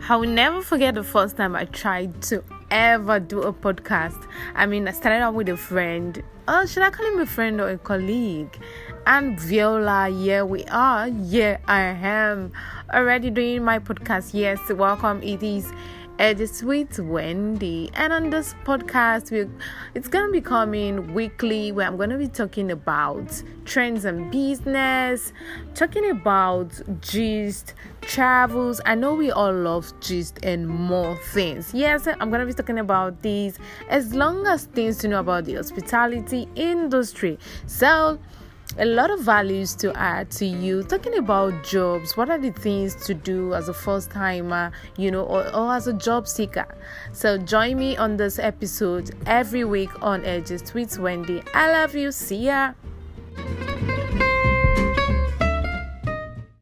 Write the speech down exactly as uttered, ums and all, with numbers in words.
I will never forget the first time I tried to ever do a podcast. I mean, I started out with a friend. Oh, should I call him a friend or a colleague? And Viola, here we are. Yeah, I am already doing my podcast. Yes, welcome. It is Edges with Wendy, and on this podcast we it's gonna be coming weekly, where I'm gonna be talking about trends and business, talking about gist, travels. I know we all love gist and more things. Yes, I'm gonna be talking about these, as long as things to know about the hospitality industry. So a lot of values to add to you, talking about jobs. What are the things to do as a first timer, you know, or, or as a job seeker? So join me on this episode every week on Edges with Wendy. I love you. See ya.